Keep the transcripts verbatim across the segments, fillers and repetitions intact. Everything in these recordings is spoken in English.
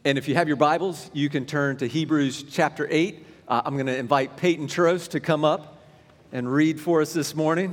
And if you have your Bibles, you can turn to Hebrews chapter eight. Uh, I'm going to invite Peyton Churros to come up and read for us this morning.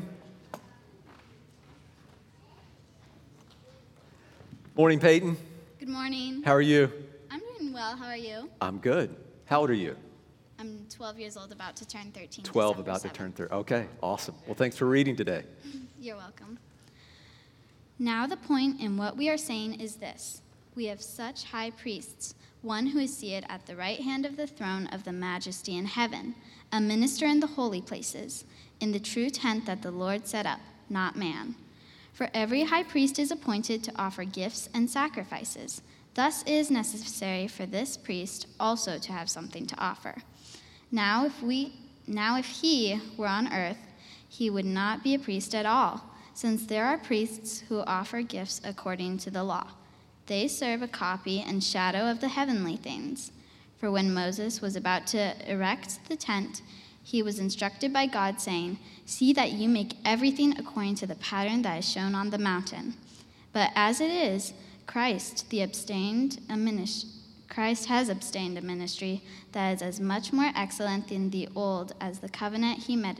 Morning, Peyton. Good morning. How are you? I'm doing well. How are you? I'm good. How old are you? I'm twelve years old, about to turn thirteen. twelve, December about to seventh. turn thirteen. Okay, awesome. Well, thanks for reading today. You're welcome. Now the point in what we are saying is this. We have such high priests, one who is seated at the right hand of the throne of the majesty in heaven, a minister in the holy places, in the true tent that the Lord set up, not man. For every high priest is appointed to offer gifts and sacrifices. Thus it is necessary for this priest also to have something to offer. Now if we, now if he were on earth, he would not be a priest at all, since there are priests who offer gifts according to the law. They serve a copy and shadow of the heavenly things. For when Moses was about to erect the tent, he was instructed by God, saying, "See that you make everything according to the pattern that is shown on the mountain." But as it is, Christ, the abstained a ministry, Christ has abstained a ministry that is as much more excellent than the old as the covenant he med-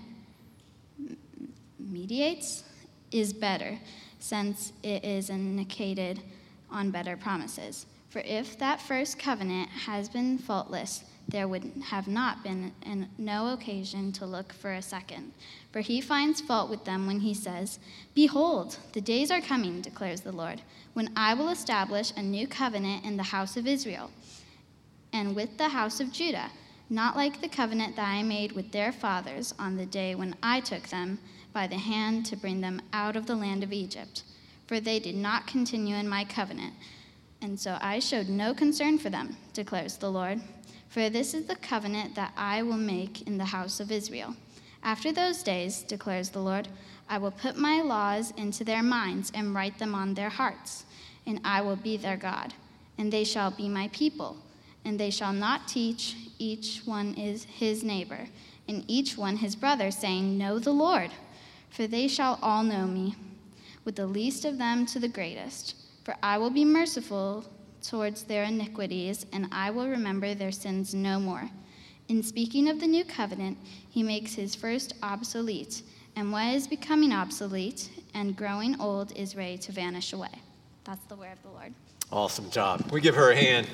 mediates is better, since it is indicated on better promises. For if that first covenant has been faultless, there would have not been an, no occasion to look for a second. For he finds fault with them when he says, "Behold, the days are coming, declares the Lord, when I will establish a new covenant in the house of Israel and with the house of Judah, not like the covenant that I made with their fathers on the day when I took them by the hand to bring them out of the land of Egypt. For they did not continue in my covenant, and so I showed no concern for them, declares the Lord. For this is the covenant that I will make in the house of Israel. After those days, declares the Lord, I will put my laws into their minds and write them on their hearts, and I will be their God, and they shall be my people. And they shall not teach each one is his neighbor, and each one his brother, saying, Know the Lord. For they shall all know me, with the least of them to the greatest. For I will be merciful towards their iniquities, and I will remember their sins no more. In speaking of the new covenant, he makes his first obsolete, and what is becoming obsolete and growing old is ready to vanish away. That's the word of the Lord. Awesome job. We give her a hand.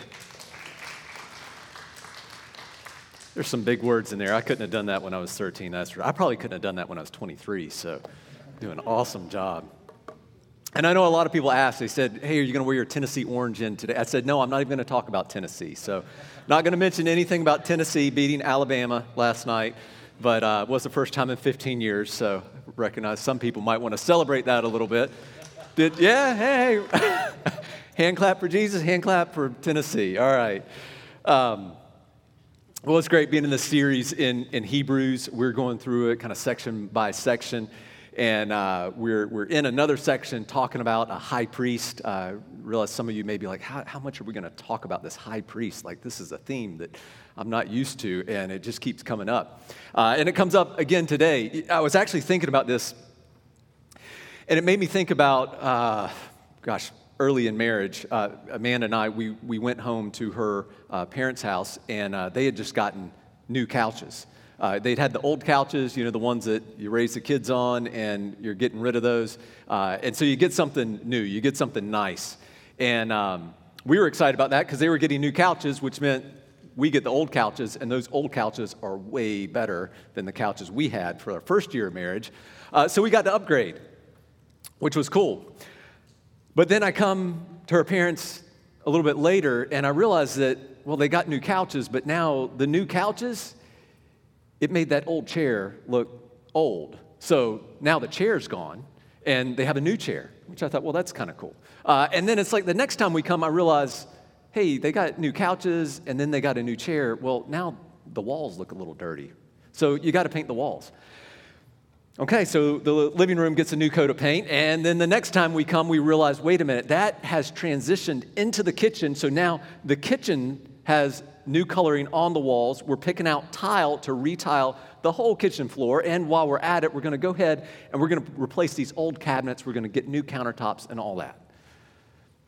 There's some big words in there. I couldn't have done that when I was thirteen. That's I probably couldn't have done that when I was twenty-three, so doing an awesome job. And I know a lot of people asked, they said, hey, are you going to wear your Tennessee orange in today? I said, no, I'm not even going to talk about Tennessee. So not going to mention anything about Tennessee beating Alabama last night, but uh, it was the first time in fifteen years, so I recognize some people might want to celebrate that a little bit. Did, yeah, hey, hand clap for Jesus, hand clap for Tennessee. All right. Um, well, it's great being in this series in, in Hebrews. We're going through it kind of section by section. And uh, we're we're in another section talking about a high priest. I uh, realize some of you may be like, how, how much are we going to talk about this high priest? Like, this is a theme that I'm not used to, and it just keeps coming up. Uh, and it comes up again today. I was actually thinking about this, and it made me think about, uh, gosh, early in marriage, uh, Amanda and I, we, we went home to her uh, parents' house, and uh, they had just gotten new couches. Uh, they'd had the old couches, you know, the ones that you raise the kids on, and you're getting rid of those. Uh, and so you get something new, you get something nice. And um, we were excited about that because they were getting new couches, which meant we get the old couches, and those old couches are way better than the couches we had for our first year of marriage. Uh, so we got to upgrade, which was cool. But then I come to her parents a little bit later, and I realized that, well, they got new couches, but now the new couches, it made that old chair look old. So now the chair's gone, and they have a new chair, which I thought, well, that's kind of cool. Uh, and then it's like the next time we come, I realize, hey, they got new couches, and then they got a new chair. Well, now the walls look a little dirty. So you got to paint the walls. Okay, so the living room gets a new coat of paint, and then the next time we come, we realize, wait a minute, that has transitioned into the kitchen, so now the kitchen has new coloring on the walls. We're picking out tile to retile the whole kitchen floor, and while we're at it, we're going to go ahead and we're going to replace these old cabinets. We're going to get new countertops and all that.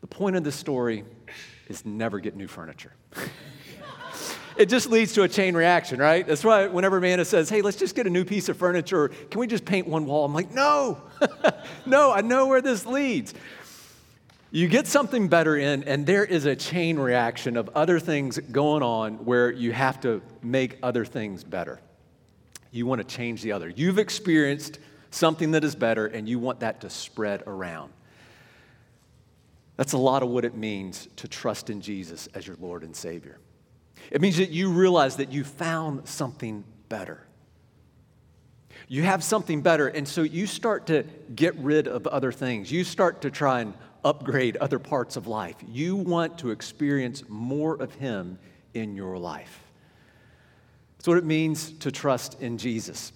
The point of this story is never get new furniture. It just leads to a chain reaction, right? That's why whenever Amanda says, hey, let's just get a new piece of furniture, or can we just paint one wall? I'm like, no, no, I know where this leads. You get something better in, and there is a chain reaction of other things going on where you have to make other things better. You want to change the other. You've experienced something that is better, and you want that to spread around. That's a lot of what it means to trust in Jesus as your Lord and Savior. It means that you realize that you found something better. You have something better, and so you start to get rid of other things. You start to try and upgrade other parts of life. You want to experience more of Him in your life. That's what it means to trust in Jesus.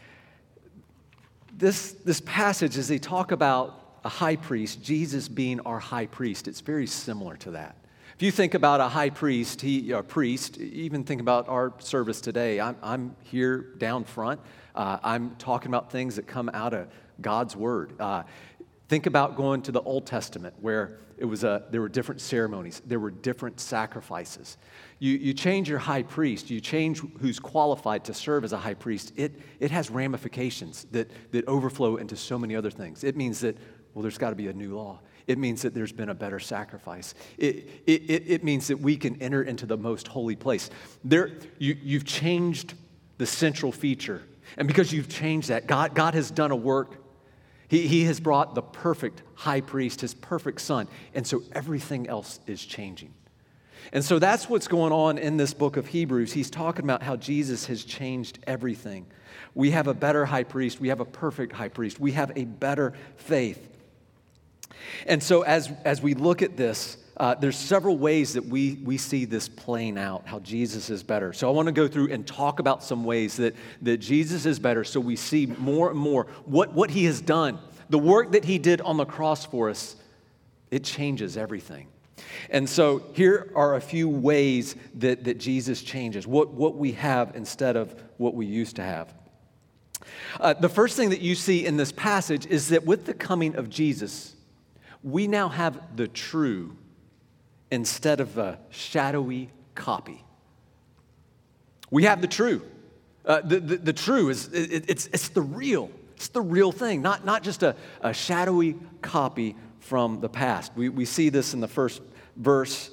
This, this passage, as they talk about a high priest, Jesus being our high priest, it's very similar to that. If you think about a high priest, he, a priest, even think about our service today. I'm, I'm here down front. Uh, I'm talking about things that come out of God's Word. Uh, think about going to the Old Testament, where it was a, there were different ceremonies, there were different sacrifices. You, you change your high priest, you change who's qualified to serve as a high priest, it, it has ramifications that, that overflow into so many other things. It means that, well, there's got to be a new law. It means that there's been a better sacrifice. It, it, it means that we can enter into the most holy place. There, you, you've changed the central feature. And because you've changed that, God, God has done a work. He, he has brought the perfect high priest, His perfect Son. And so everything else is changing. And so that's what's going on in this book of Hebrews. He's talking about how Jesus has changed everything. We have a better high priest. We have a perfect high priest. We have a better faith. And so as, as we look at this, uh, there's several ways that we, we see this playing out, how Jesus is better. So I want to go through and talk about some ways that, that Jesus is better so we see more and more what, what He has done. The work that He did on the cross for us, it changes everything. And so here are a few ways that, that Jesus changes, what, what we have instead of what we used to have. Uh, the first thing that you see in this passage is that with the coming of Jesus, we now have the true instead of a shadowy copy. We have the true. Uh, the, the, the true is it, it's, it's the real. It's the real thing, not, not just a, a shadowy copy from the past. We, we see this in the first verse.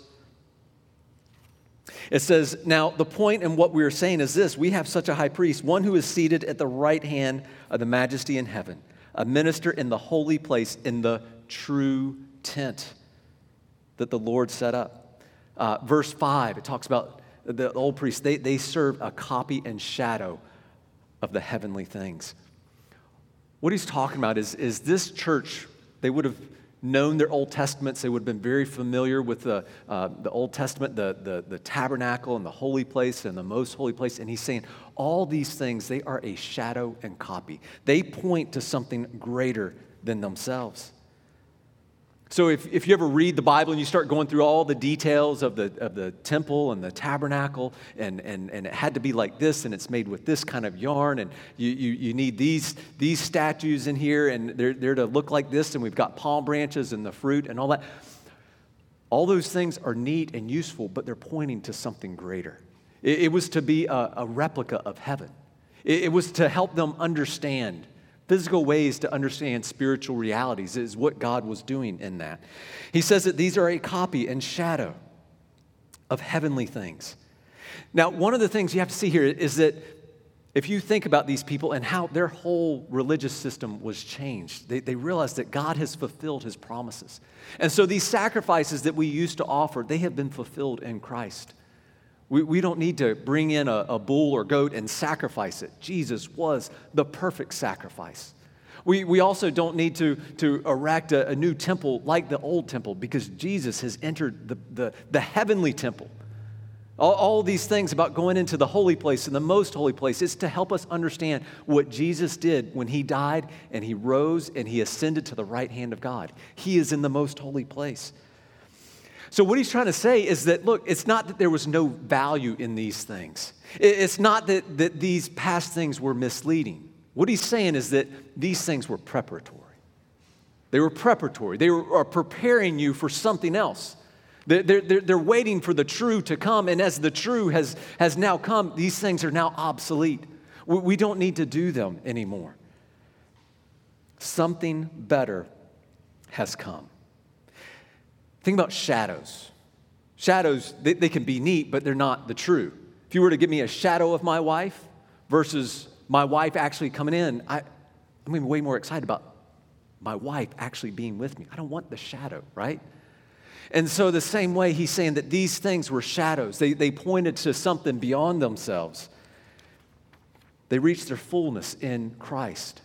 It says, now the point in what we are saying is this: we have such a high priest, one who is seated at the right hand of the Majesty in heaven, a minister in the holy place, in the true tent that the Lord set up. Uh, verse five, it talks about the old priests. They, they serve a copy and shadow of the heavenly things. What he's talking about is, is this church, they would have known their Old Testaments. They would have been very familiar with the, uh, the Old Testament, the, the, the tabernacle and the holy place and the most holy place. And he's saying all these things, they are a shadow and copy. They point to something greater than themselves. So if, if you ever read the Bible and you start going through all the details of the of the temple and the tabernacle, and, and, and it had to be like this, and it's made with this kind of yarn, and you, you, you need these these statues in here, and they're, they're to look like this, and we've got palm branches and the fruit and all that. All those things are neat and useful, but they're pointing to something greater. It, it was to be a, a replica of heaven. It, it was to help them understand physical ways to understand spiritual realities, is what God was doing in that. He says that these are a copy and shadow of heavenly things. Now, one of the things you have to see here is that if you think about these people and how their whole religious system was changed, they, they realized that God has fulfilled His promises. And so these sacrifices that we used to offer, they have been fulfilled in Christ. We, we don't need to bring in a, a bull or goat and sacrifice it. Jesus was the perfect sacrifice. We, we also don't need to, to erect a, a new temple like the old temple, because Jesus has entered the, the, the heavenly temple. All, all these things about going into the holy place and the most holy place is to help us understand what Jesus did when He died and He rose and He ascended to the right hand of God. He is in the most holy place. So what he's trying to say is that, look, it's not that there was no value in these things. It's not that, that these past things were misleading. What he's saying is that these things were preparatory. They were preparatory. They were are preparing you for something else. They're, they're, they're waiting for the true to come, and as the true has, has now come, these things are now obsolete. We, we don't need to do them anymore. Something better has come. Think about shadows. Shadows, they, they can be neat, but they're not the true. If you were to give me a shadow of my wife versus my wife actually coming in, I, I'm going to be way more excited about my wife actually being with me. I don't want the shadow, right? And so the same way he's saying that these things were shadows. They, they pointed to something beyond themselves. They reached their fullness in Christ.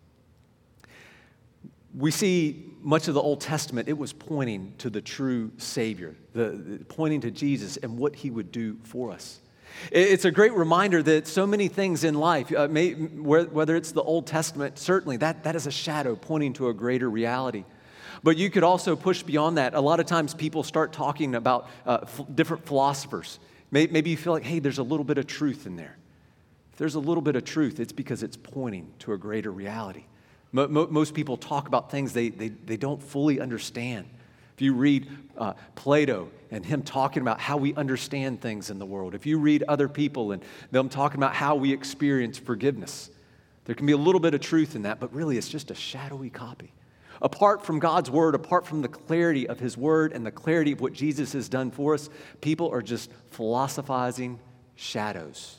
We see much of the Old Testament, it was pointing to the true Savior, the, the pointing to Jesus and what he would do for us. It, it's a great reminder that so many things in life, uh, may, whether it's the Old Testament, certainly that, that is a shadow pointing to a greater reality. But you could also push beyond that. A lot of times people start talking about uh, f- different philosophers. Maybe, maybe you feel like, hey, there's a little bit of truth in there. If there's a little bit of truth, it's because it's pointing to a greater reality. Most people talk about things they, they, they don't fully understand. If you read uh, Plato and him talking about how we understand things in the world, if you read other people and them talking about how we experience forgiveness, there can be a little bit of truth in that, but really it's just a shadowy copy. Apart from God's word, apart from the clarity of his word and the clarity of what Jesus has done for us, people are just philosophizing shadows.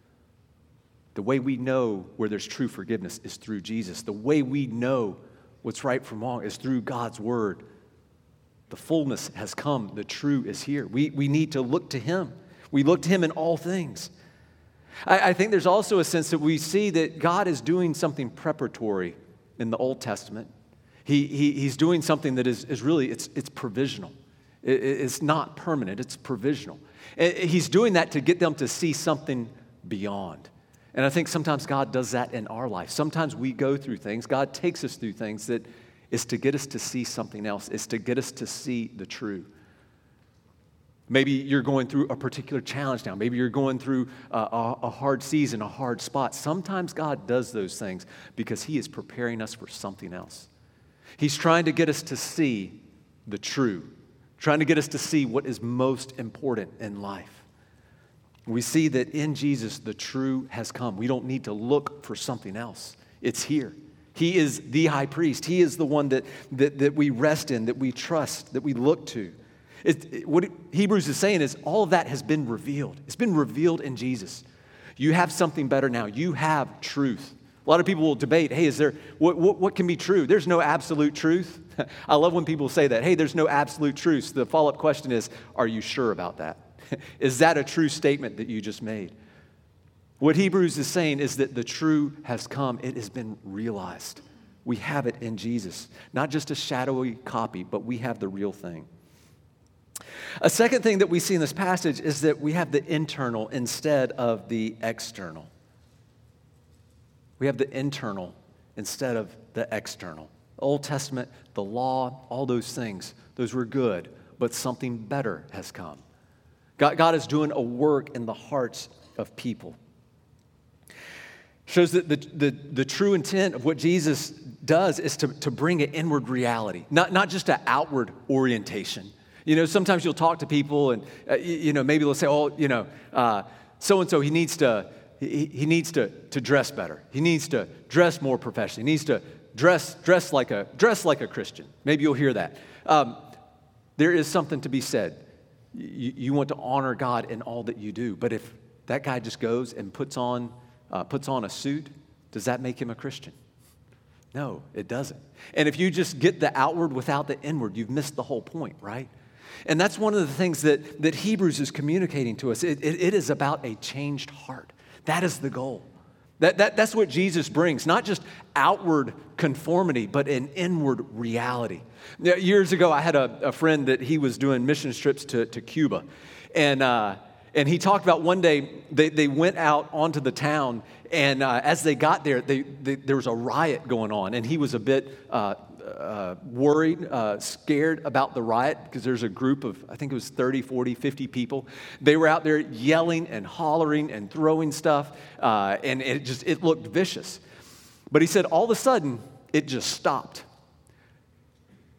The way we know where there's true forgiveness is through Jesus. The way we know what's right from wrong is through God's word. The fullness has come. The true is here. We, we need to look to him. We look to him in all things. I, I think there's also a sense that we see that God is doing something preparatory in the Old Testament. He, he, he's doing something that is, is really, it's, it's provisional. It, it's not permanent. It's provisional. He's doing that to get them to see something beyond. And I think sometimes God does that in our life. Sometimes we go through things, God takes us through things that is to get us to see something else, is to get us to see the true. Maybe you're going through a particular challenge now. Maybe you're going through a, a, a hard season, a hard spot. Sometimes God does those things because he is preparing us for something else. He's trying to get us to see the true, trying to get us to see what is most important in life. We see that in Jesus, the true has come. We don't need to look for something else. It's here. He is the high priest. He is the one that, that, that we rest in, that we trust, that we look to. It, it, what Hebrews is saying is all of that has been revealed. It's been revealed in Jesus. You have something better now. You have truth. A lot of people will debate, hey, is there, what, what, what can be true? There's no absolute truth. I love when people say that, hey, there's no absolute truth. The follow-up question is, are you sure about that? Is that a true statement that you just made? What Hebrews is saying is that the true has come. It has been realized. We have it in Jesus. Not just a shadowy copy, but we have the real thing. A second thing that we see in this passage is that we have the internal instead of the external. We have the internal instead of the external. The Old Testament, the law, all those things, those were good, but something better has come. God, God is doing a work in the hearts of people. Shows that the, the, the true intent of what Jesus does is to, to bring an inward reality, not, not just an outward orientation. You know, sometimes you'll talk to people and, uh, you, you know, maybe they'll say, oh, you know, uh, so-and-so, he needs to, he, he needs to, to dress better. He needs to dress more professionally. He needs to dress, dress, like, a, dress like a Christian. Maybe you'll hear that. Um, there is something to be said. You, you want to honor God in all that you do. But if that guy just goes and puts on, uh, puts on a suit, does that make him a Christian? No, it doesn't. And if you just get the outward without the inward, you've missed the whole point, right? And that's one of the things that, that Hebrews is communicating to us. It, it, it is about a changed heart. That is the goal. That, that, that's what Jesus brings, not just outward conformity, but an inward reality. Years ago, I had a, a friend that he was doing mission trips to, to Cuba. And uh, and he talked about one day they, they went out onto the town, and uh, as they got there, they, they, there was a riot going on. And he was a bit uh, uh, worried, uh, scared about the riot because there's a group of, I think it was thirty, forty, fifty people. They were out there yelling and hollering and throwing stuff, uh, and it just, it looked vicious. But he said all of a sudden, it just stopped.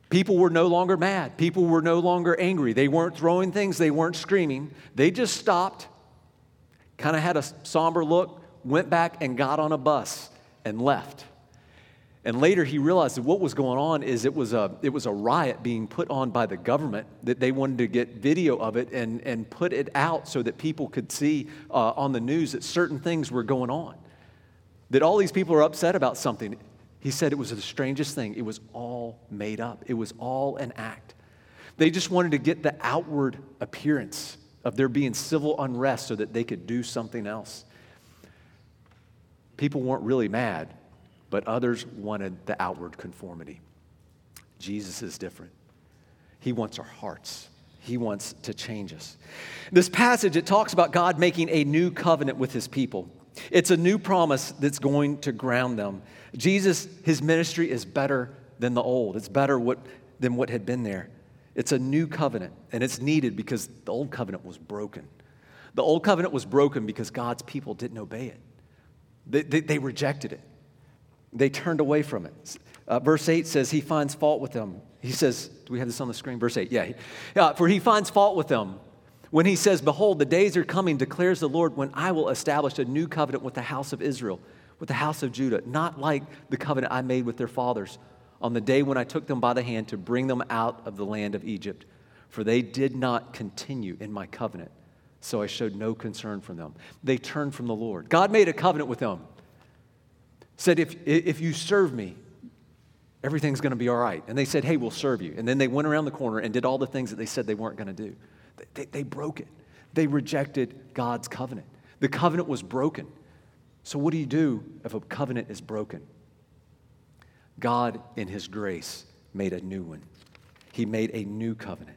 People were no longer mad. People were no longer angry. They weren't throwing things. They weren't screaming. They just stopped, kind of had a somber look, went back and got on a bus and left. And later he realized that what was going on is it was a, it was a riot being put on by the government, that they wanted to get video of it and, and put it out so that people could see uh, on the news that certain things were going on, that all these people are upset about something. He said it was the strangest thing. It was all made up. It was all an act. They just wanted to get the outward appearance of there being civil unrest so that they could do something else. People weren't really mad, but others wanted the outward conformity. Jesus is different. He wants our hearts. He wants to change us. This passage, it talks about God making a new covenant with his people. It's a new promise that's going to ground them. Jesus, his ministry is better than the old. It's better what, than what had been there. It's a new covenant, and it's needed because the old covenant was broken. The old covenant was broken because God's people didn't obey it. They, they, they rejected it. They turned away from it. Uh, verse eight says he finds fault with them. He says, do we have this on the screen? Verse eight, yeah. Uh, For he finds fault with them when he says, behold, the days are coming, declares the Lord, when I will establish a new covenant with the house of Israel, with the house of Judah, not like the covenant I made with their fathers on the day when I took them by the hand to bring them out of the land of Egypt. For they did not continue in my covenant, so I showed no concern for them. They turned from the Lord. God made a covenant with them. Said, if, if you serve me, everything's going to be all right. And they said, hey, we'll serve you. And then they went around the corner and did all the things that they said they weren't going to do. They, they broke it. They rejected God's covenant. The covenant was broken. So what do you do if a covenant is broken? God, in his grace, made a new one. He made a new covenant.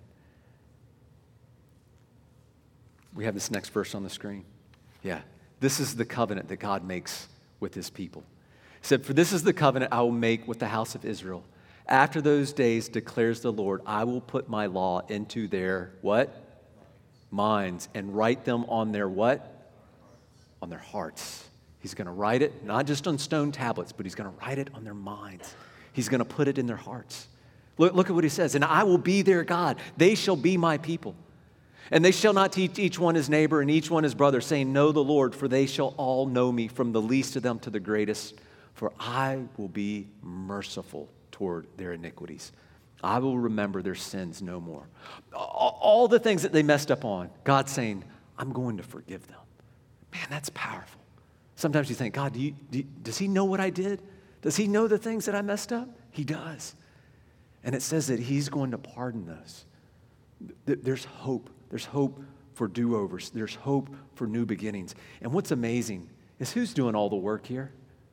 We have this next verse on the screen. Yeah. This is the covenant that God makes with his people. He said, for this is the covenant I will make with the house of Israel. After those days, declares the Lord, I will put my law into their what? Minds, and write them on their what? On their hearts. He's going to write it, not just on stone tablets, but he's going to write it on their minds. He's going to put it in their hearts. Look, look at what he says. And I will be their God. They shall be my people. And they shall not teach each one his neighbor and each one his brother, saying, know the Lord, for they shall all know me, from the least of them to the greatest. For I will be merciful toward their iniquities. I will remember their sins no more. All the things that they messed up on, God's saying, I'm going to forgive them. Man, that's powerful. Sometimes you think, God, do you, do you, does he know what I did? Does he know the things that I messed up? He does. And it says that he's going to pardon those. There's hope. There's hope for do-overs. There's hope for new beginnings. And what's amazing is who's doing all the work here?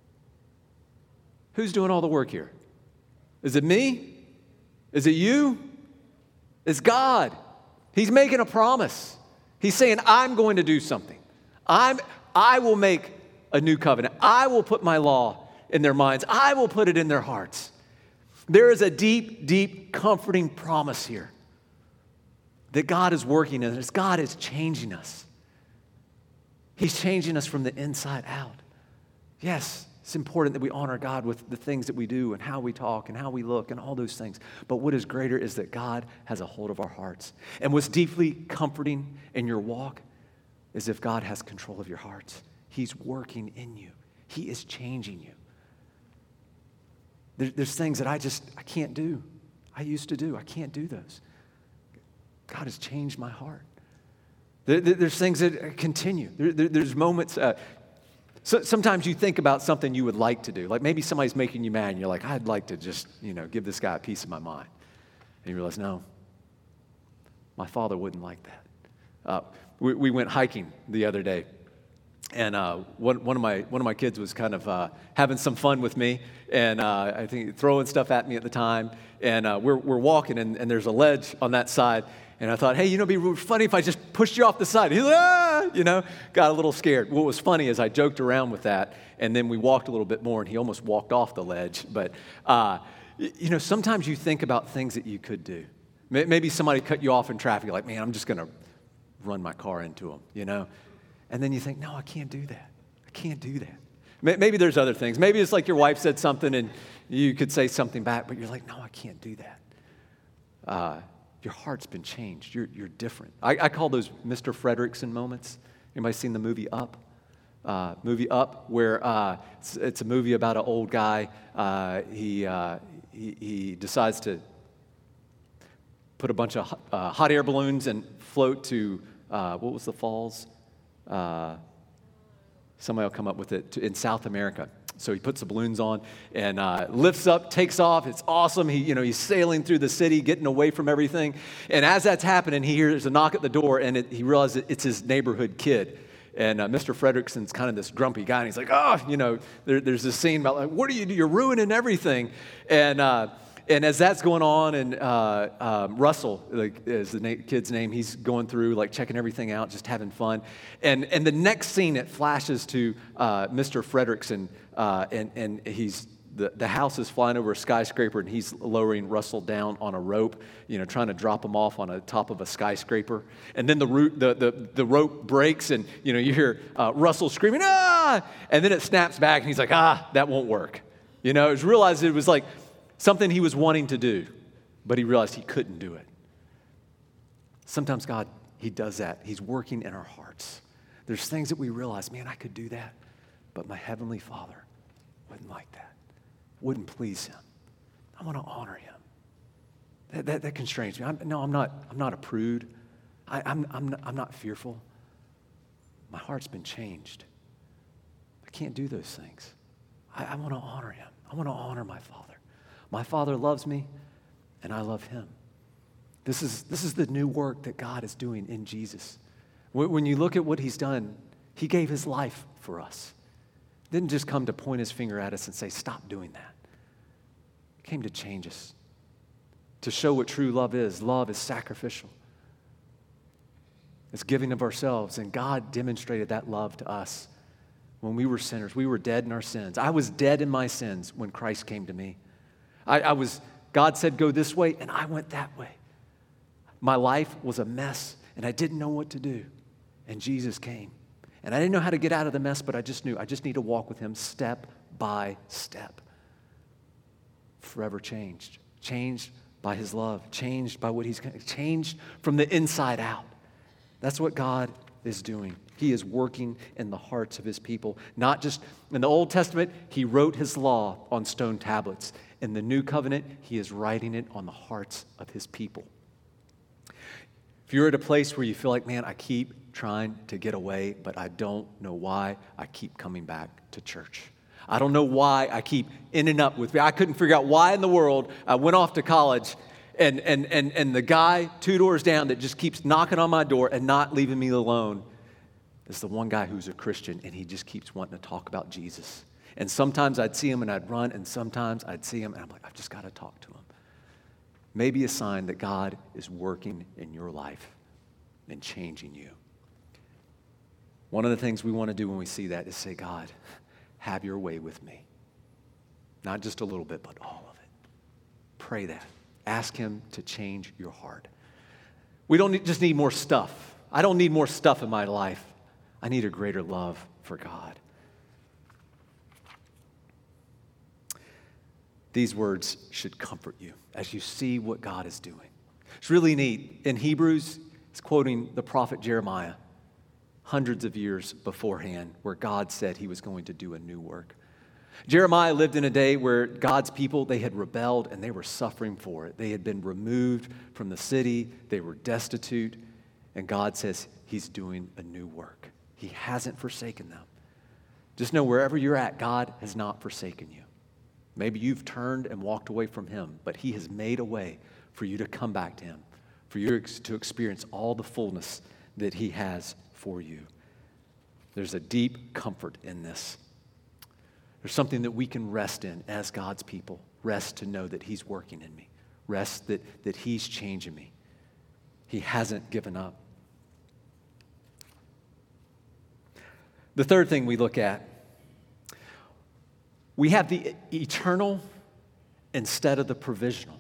Who's doing all the work here? Is it me? Is it you? It's God. He's making a promise. He's saying, I'm going to do something. I'm, I will make a new covenant. I will put my law in their minds. I will put it in their hearts. There is a deep, deep, comforting promise here that God is working in us. God is changing us. He's changing us from the inside out. Yes, it's important that we honor God with the things that we do and how we talk and how we look and all those things. But what is greater is that God has a hold of our hearts. And what's deeply comforting in your walk is if God has control of your hearts. He's working in you. He is changing you. There, there's things that I just, I can't do. I used to do. I can't do those. God has changed my heart. There, there, there's things that continue. There, there, there's moments. Uh, so, sometimes you think about something you would like to do. Like maybe somebody's making you mad and you're like, I'd like to just, you know, give this guy a piece of my mind. And you realize, no, my father wouldn't like that. Uh, we, we went hiking the other day. And uh, one, one of my one of my kids was kind of uh, having some fun with me, and uh, I think throwing stuff at me at the time. And uh, we're we're walking, and, and there's a ledge on that side. And I thought, hey, you know, it'd be really funny if I just pushed you off the side. He's like, ah, you know, got a little scared. What was funny is I joked around with that, and then we walked a little bit more, and he almost walked off the ledge. But uh, you know, sometimes you think about things that you could do. Maybe somebody cut you off in traffic. You're like, man, I'm just going to run my car into them, you know. And then you think, no, I can't do that. I can't do that. Maybe there's other things. Maybe it's like your wife said something and you could say something back, but you're like, no, I can't do that. uh, your heart's been changed. You're, you're different. I, I call those Mister Fredrickson moments. Anybody seen the movie Up? Uh, movie Up, where uh, it's, it's a movie about an old guy. Uh, he, uh, he he decides to put a bunch of uh, hot air balloons and float to, uh, what was the falls? Uh, somebody will come up with it, to, in South America. So he puts the balloons on and uh, lifts up, takes off. It's awesome. He, you know, he's sailing through the city, getting away from everything. And as that's happening, he hears a knock at the door, and it, he realizes it's his neighborhood kid. And uh, Mister Fredrickson's kind of this grumpy guy, and he's like, oh, you know, there, there's this scene about, like, what do you do? You're ruining everything. And uh, and as that's going on, and uh, um, Russell, like, is the na- kid's name, he's going through, like, checking everything out, just having fun. And and the next scene, it flashes to uh, Mister Fredrickson, uh, and and he's the the house is flying over a skyscraper, and he's lowering Russell down on a rope, you know, trying to drop him off on the top of a skyscraper. And then the root, the the the rope breaks, and you know you hear uh, Russell screaming, ah! And then it snaps back, and he's like, ah, that won't work. You know, it's realized it was like something he was wanting to do, but he realized he couldn't do it. Sometimes God, he does that. He's working in our hearts. There's things that we realize, man, I could do that, but my Heavenly Father wouldn't like that, wouldn't please him. I want to honor him. That, that, that constrains me. I'm, no, I'm not, I'm not a prude. I, I'm, I'm, not, I'm not fearful. My heart's been changed. I can't do those things. I, I want to honor him. I want to honor my Father. My Father loves me, and I love him. This is, this is the new work that God is doing in Jesus. When you look at what he's done, he gave his life for us. He didn't just come to point his finger at us and say, stop doing that. He came to change us, to show what true love is. Love is sacrificial. It's giving of ourselves, and God demonstrated that love to us when we were sinners. We were dead in our sins. I was dead in my sins when Christ came to me. I, I was, God said, go this way, and I went that way. My life was a mess, and I didn't know what to do. And Jesus came. And I didn't know how to get out of the mess, but I just knew I just need to walk with him step by step. Forever changed. Changed by his love. Changed by what he's changed from the inside out. That's what God is doing. He is working in the hearts of his people. Not just in the Old Testament, he wrote his law on stone tablets. In the New Covenant, he is writing it on the hearts of his people. If you're at a place where you feel like, man, I keep trying to get away, but I don't know why I keep coming back to church. I don't know why I keep ending up with, I couldn't figure out why in the world I went off to college and, and, and, and the guy two doors down that just keeps knocking on my door and not leaving me alone is the one guy who's a Christian, and he just keeps wanting to talk about Jesus. And sometimes I'd see him and I'd run, and sometimes I'd see him and I'm like, I've just got to talk to him. Maybe a sign that God is working in your life and changing you. One of the things we want to do when we see that is say, God, have your way with me. Not just a little bit, but all of it. Pray that. Ask him to change your heart. We don't need, just need more stuff. I don't need more stuff in my life. I need a greater love for God. These words should comfort you as you see what God is doing. It's really neat. In Hebrews, it's quoting the prophet Jeremiah hundreds of years beforehand, where God said he was going to do a new work. Jeremiah lived in a day where God's people, they had rebelled and they were suffering for it. They had been removed from the city. They were destitute. And God says he's doing a new work. He hasn't forsaken them. Just know wherever you're at, God has not forsaken you. Maybe you've turned and walked away from him, but he has made a way for you to come back to him, for you to experience all the fullness that he has for you. There's a deep comfort in this. There's something that we can rest in as God's people. Rest to know that he's working in me. Rest that, that he's changing me. He hasn't given up. The third thing we look at, we have the eternal instead of the provisional.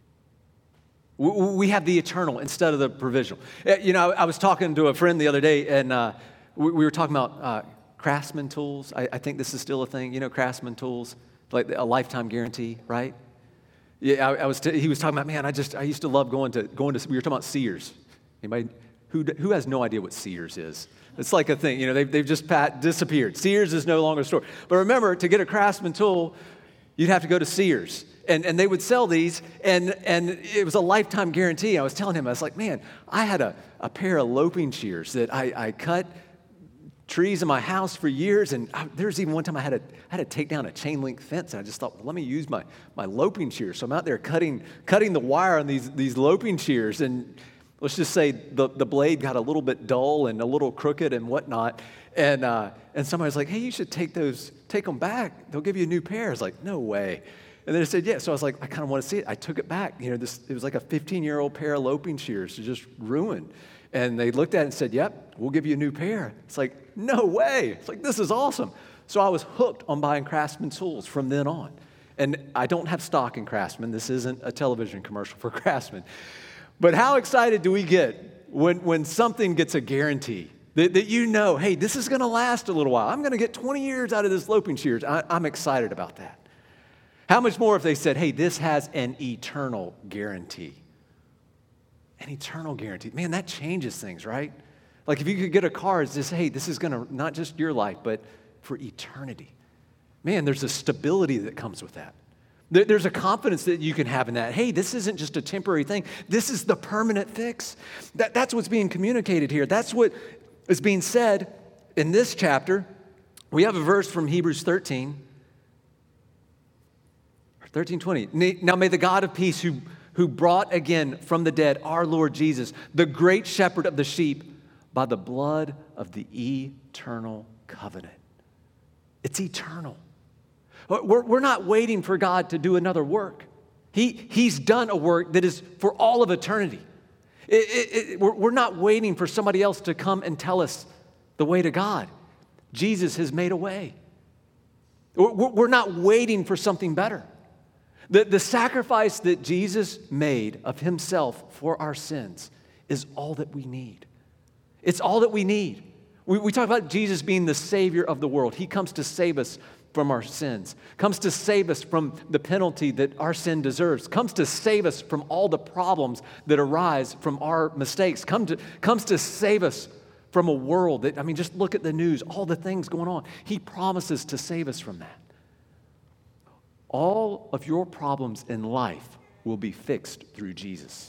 We have the eternal instead of the provisional. You know, I was talking to a friend the other day, and uh, we were talking about uh, Craftsman tools. I, I think this is still a thing. You know, Craftsman tools, like a lifetime guarantee, right? Yeah, I, I was. T- he was talking about, man, I just I used to love going to going to. We were talking about Sears. Anybody who who has no idea what Sears is? It's like a thing, you know. They've they've just pat, disappeared. Sears is no longer a store. But remember, to get a Craftsman tool, you'd have to go to Sears, and and they would sell these, and and it was a lifetime guarantee. I was telling him, I was like, man, I had a a pair of loping shears that I I cut trees in my house for years, and I, there's even one time I had to I had to take down a chain link fence, and I just thought, well, let me use my my loping shears. So I'm out there cutting cutting the wire on these these loping shears, and let's just say the the blade got a little bit dull and a little crooked and whatnot, and uh, and somebody's like, hey, you should take those take them back. They'll give you a new pair. I was like, no way. And then I said, yeah. So I was like, I kind of want to see it. I took it back. You know, this it was like a fifteen-year-old pair of loping shears, just ruined. And they looked at it and said, yep, we'll give you a new pair. It's like, no way. It's like, this is awesome. So I was hooked on buying Craftsman tools from then on. And I don't have stock in Craftsman. This isn't a television commercial for Craftsman. But how excited do we get when, when something gets a guarantee that, that you know, hey, this is going to last a little while. I'm going to get twenty years out of this loping shears. I, I'm excited about that. How much more if they said, hey, this has an eternal guarantee? An eternal guarantee. Man, that changes things, right? Like if you could get a car, it's just, hey, this is going to, not just your life, but for eternity. Man, there's a stability that comes with that. There, there's a confidence that you can have in that. Hey, this isn't just a temporary thing. This is the permanent fix. That, that's what's being communicated here. That's what is being said in this chapter. We have a verse from Hebrews thirteen. thirteen twenty. Now may the God of peace who who brought again from the dead our Lord Jesus, the great shepherd of the sheep, by the blood of the eternal covenant. It's eternal. We're, we're not waiting for God to do another work. He, he's done a work that is for all of eternity. It, it, it, we're, we're not waiting for somebody else to come and tell us the way to God. Jesus has made a way. We're, we're not waiting for something better. The, the sacrifice that Jesus made of himself for our sins is all that we need. It's all that we need. We, we talk about Jesus being the Savior of the world. He comes to save us from our sins, comes to save us from the penalty that our sin deserves, comes to save us from all the problems that arise from our mistakes, Come to, comes to save us from a world that, I mean, just look at the news, all the things going on. He promises to save us from that. All of your problems in life will be fixed through Jesus.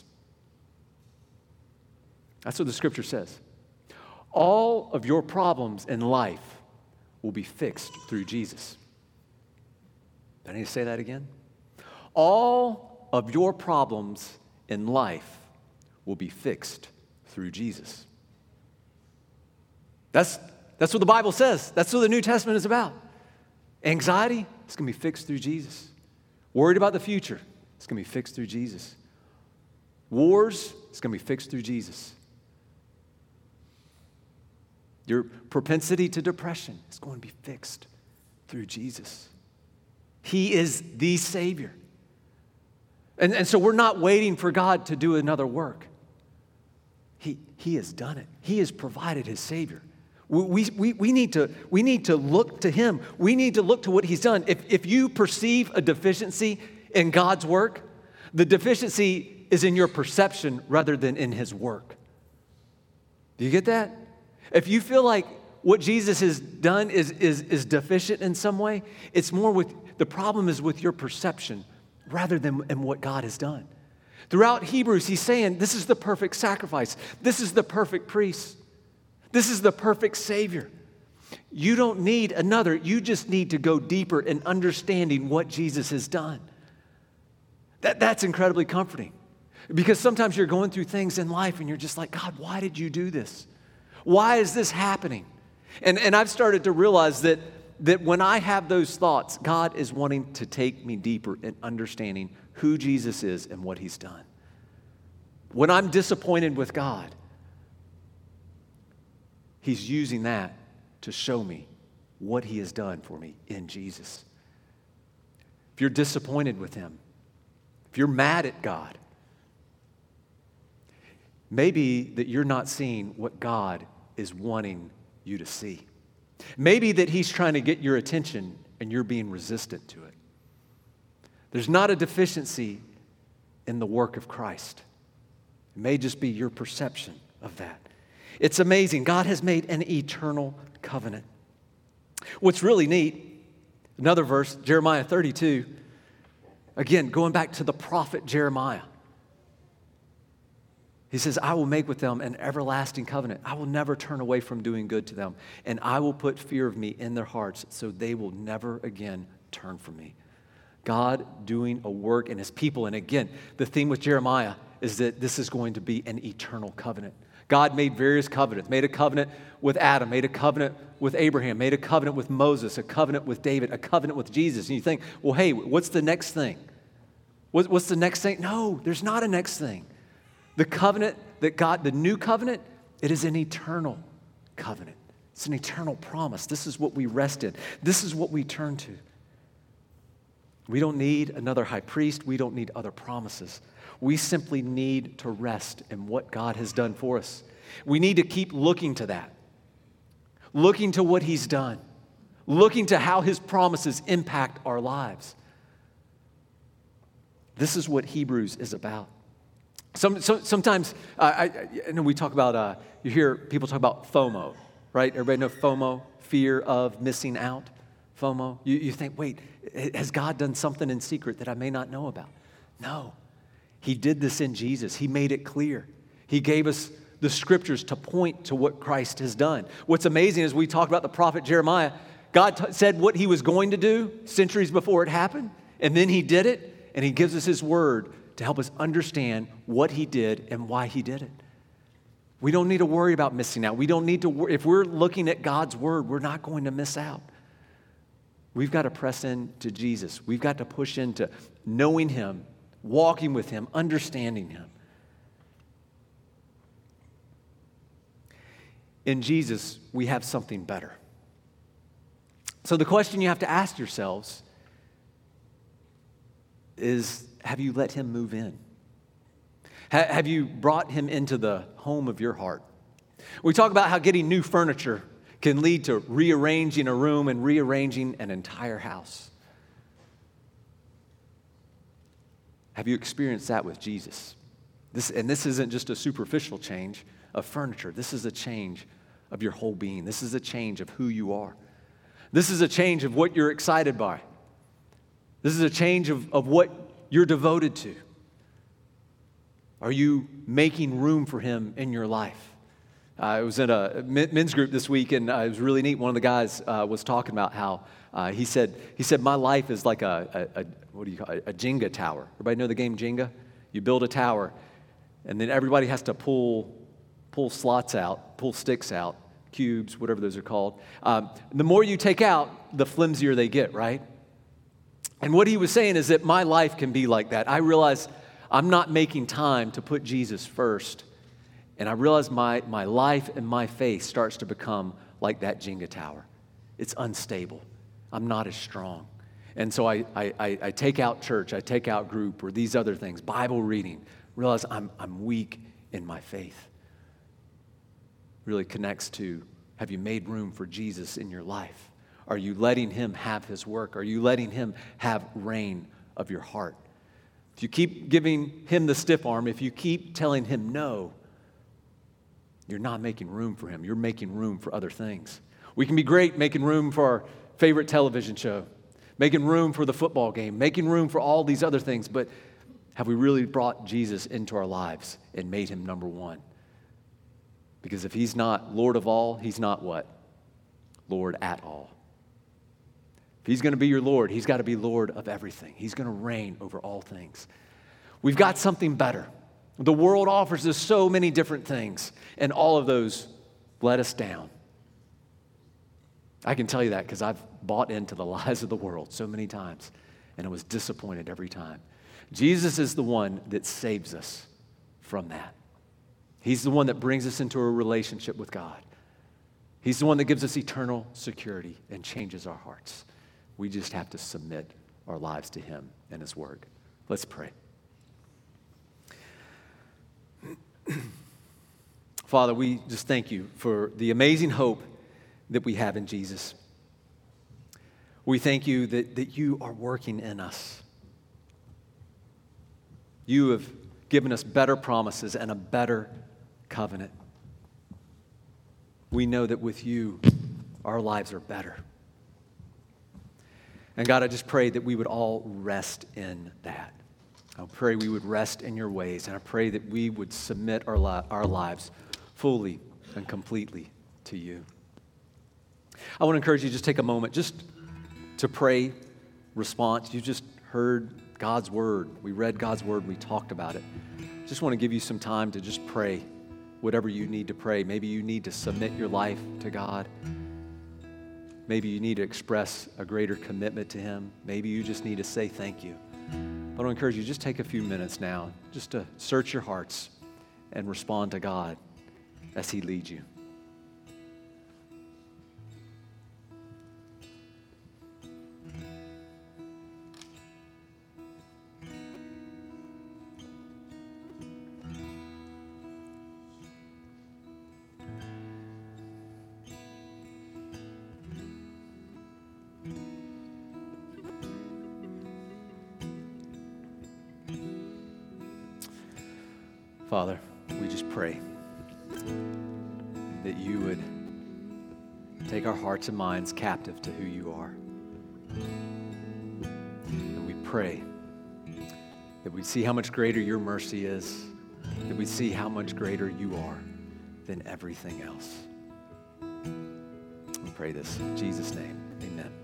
That's what the scripture says. All of your problems in life will be fixed through Jesus. Do I need to say that again? All of your problems in life will be fixed through Jesus. That's, that's what the Bible says. That's what the New Testament is about. Anxiety, it's going to be fixed through Jesus. Worried about the future, it's going to be fixed through Jesus. Wars, it's going to be fixed through Jesus. Your propensity to depression is going to be fixed through Jesus. He is the Savior. And, and so we're not waiting for God to do another work. He, he has done it. He has provided his Savior. We, we, we, need to, we need to look to him. We need to look to what he's done. If, if you perceive a deficiency in God's work, the deficiency is in your perception rather than in his work. Do you get that? If you feel like what Jesus has done is, is, is deficient in some way, it's more with, the problem is with your perception rather than in what God has done. Throughout Hebrews, he's saying this is the perfect sacrifice. This is the perfect priest. This is the perfect Savior. You don't need another. You just need to go deeper in understanding what Jesus has done. That, that's incredibly comforting. Because sometimes you're going through things in life and you're just like, God, why did you do this? Why is this happening? And, and I've started to realize that, that when I have those thoughts, God is wanting to take me deeper in understanding who Jesus is and what he's done. When I'm disappointed with God, he's using that to show me what he has done for me in Jesus. If you're disappointed with him, if you're mad at God, maybe that you're not seeing what God is wanting you to see. Maybe that he's trying to get your attention and you're being resistant to it. There's not a deficiency in the work of Christ. It may just be your perception of that. It's amazing. God has made an eternal covenant. What's really neat, another verse, Jeremiah thirty-two, again, going back to the prophet Jeremiah. He says, I will make with them an everlasting covenant. I will never turn away from doing good to them, and I will put fear of me in their hearts so they will never again turn from me. God doing a work in his people. And again, the theme with Jeremiah is that this is going to be an eternal covenant. God made various covenants, made a covenant with Adam, made a covenant with Abraham, made a covenant with Moses, a covenant with David, a covenant with Jesus. And you think, well, hey, what's the next thing? What's the next thing? No, there's not a next thing. The covenant that God, the new covenant, it is an eternal covenant. It's an eternal promise. This is what we rest in. This is what we turn to. We don't need another high priest. We don't need other promises. We simply need to rest in what God has done for us. We need to keep looking to that, looking to what he's done, looking to how his promises impact our lives. This is what Hebrews is about. Some, some, sometimes, uh, I, I know we talk about, uh, you hear people talk about FOMO, right? Everybody know FOMO, fear of missing out, FOMO. You, you think, wait, has God done something in secret that I may not know about? No. He did this in Jesus. He made it clear. He gave us the scriptures to point to what Christ has done. What's amazing is we talk about the prophet Jeremiah. God t- said what he was going to do centuries before it happened, and then he did it, and he gives us his word to help us understand what he did and why he did it. We don't need to worry about missing out. We don't need to worry. If we're looking at God's word, we're not going to miss out. We've got to press into Jesus. We've got to push into knowing him, walking with him, understanding him. In Jesus, we have something better. So the question you have to ask yourselves is, have you let him move in? Ha- have you brought him into the home of your heart? We talk about how getting new furniture can lead to rearranging a room and rearranging an entire house. Have you experienced that with Jesus? This, and this isn't just a superficial change of furniture. This is a change of your whole being. This is a change of who you are. This is a change of what you're excited by. This is a change of, of what you're devoted to. Are you making room for him in your life? Uh, I was in a men's group this week, and uh, it was really neat. One of the guys uh, was talking about how uh, he said, he said, my life is like a, a, a what do you call it, a Jenga tower. Everybody know the game Jenga? You build a tower, and then everybody has to pull, pull slots out, pull sticks out, cubes, whatever those are called. Um, the more you take out, the flimsier they get, right? And what he was saying is that my life can be like that. I realize I'm not making time to put Jesus first. And I realize my, my life and my faith starts to become like that Jenga tower. It's unstable. I'm not as strong. And so I, I, I take out church, I take out group or these other things, Bible reading, realize I'm, I'm weak in my faith. Really connects to, have you made room for Jesus in your life? Are you letting him have his work? Are you letting him have reign of your heart? If you keep giving him the stiff arm, if you keep telling him no, you're not making room for him. You're making room for other things. We can be great making room for our favorite television show, making room for the football game, making room for all these other things, but have we really brought Jesus into our lives and made him number one? Because if he's not Lord of all, he's not what? Lord at all. If he's going to be your Lord, he's got to be Lord of everything. He's going to reign over all things. We've got something better. The world offers us so many different things, and all of those let us down. I can tell you that because I've bought into the lies of the world so many times, and I was disappointed every time. Jesus is the one that saves us from that. He's the one that brings us into a relationship with God. He's the one that gives us eternal security and changes our hearts. We just have to submit our lives to him and his word. Let's pray. Father, we just thank you for the amazing hope that we have in Jesus. We thank you that, that you are working in us. You have given us better promises and a better covenant. We know that with you, our lives are better. And God, I just pray that we would all rest in that. I pray we would rest in your ways, and I pray that we would submit our, li- our lives fully and completely to you. I want to encourage you to just take a moment just to pray response. You just heard God's word. We read God's word. We talked about it. Just want to give you some time to just pray whatever you need to pray. Maybe you need to submit your life to God. Maybe you need to express a greater commitment to him. Maybe you just need to say thank you. But I want to encourage you, just take a few minutes now just to search your hearts and respond to God as he leads you. Father, we just pray that you would take our hearts and minds captive to who you are. And we pray that we see how much greater your mercy is, that we see how much greater you are than everything else. We pray this in Jesus' name. Amen.